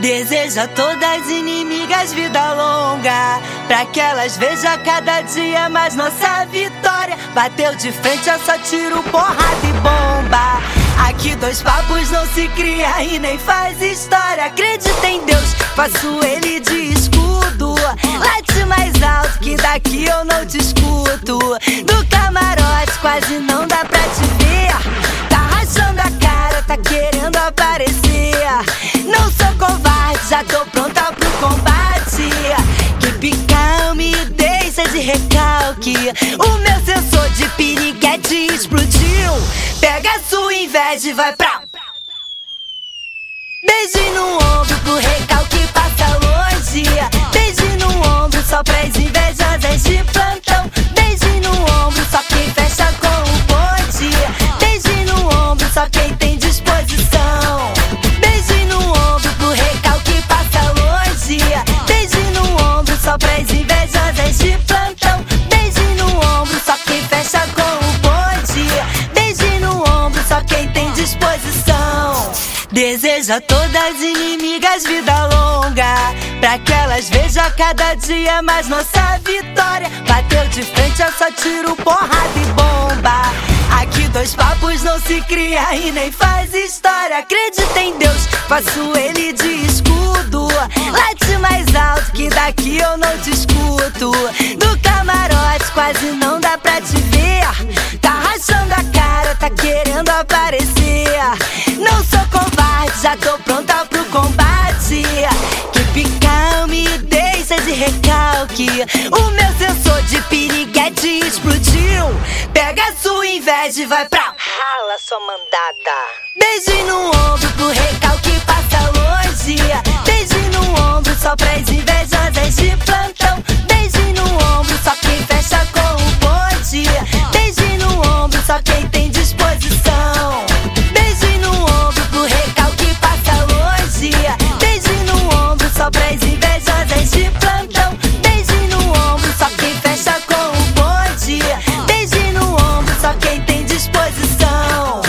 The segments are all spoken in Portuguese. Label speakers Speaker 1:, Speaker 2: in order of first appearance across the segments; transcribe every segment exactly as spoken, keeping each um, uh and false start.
Speaker 1: Deseja a todas as inimigas vida longa, pra que elas vejam cada dia mais nossa vitória. Bateu de frente, é só tiro, porrada e bomba. Aqui dois papos não se cria e nem faz história. Acredita em Deus, faço ele de escudo. Late mais alto que daqui eu não te escuto. Do camarote quase não dá pra te ver. Tá rachando a cara, tá querendo aparecer. Não sou covarde, já tô pronta pro combate. Que calme, deixa de recalque. O meu sensor de piriguete explodiu. Pega a sua inveja e vai pra... Beijo no ombro pro recalque passa longe. Beijo no ombro só pras invejosas de plantão. Beijo no ombro só quem fecha com o bonde. Beijo no ombro só quem tem disposição. Beijo no ombro pro recalque passa longe. Beijo no ombro só pras invejosas de plantão. Beijo no ombro só quem fecha com o bonde. Beijo no ombro só quem tem disposição. Deseja a todas as inimigas vida longa, pra que elas vejam cada dia mais nossa vitória. Bateu de frente, é só tiro, porrada e bomba. Aqui dois papos não se cria e nem faz história. Acredita em Deus, faço ele de escudo. Late mais alto que daqui eu não te escuto. Do camarote quase não dá pra te ver. Tá rachando a cara, tá querendo aparecer. Não sou covarde, já tô pronta pro combate. Que calme, deixa de recalque. O meu sensor de piriguete explodiu. Pega a sua inveja e vai pra...
Speaker 2: Rala, sua mandada.
Speaker 1: Beijo no ombro pro recalque passa longe. Beijo no ombro só pras invejosas de plantão. Beijo no ombro só quem fecha com o bonde. Beijo no ombro só quem tem disposição. Beijo no ombro pro recalque passa longe. Beijo no ombro só pras invejosas de plantão. Beijo no ombro só quem fecha com o bonde. Beijo no ombro só quem tem disposição.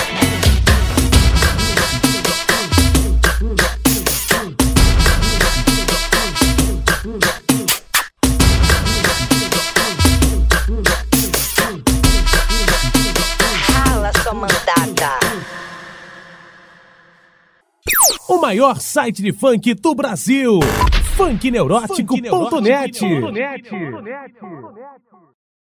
Speaker 2: Rala, sua mandada.
Speaker 3: O maior site de funk do Brasil, funk neurótico ponto net.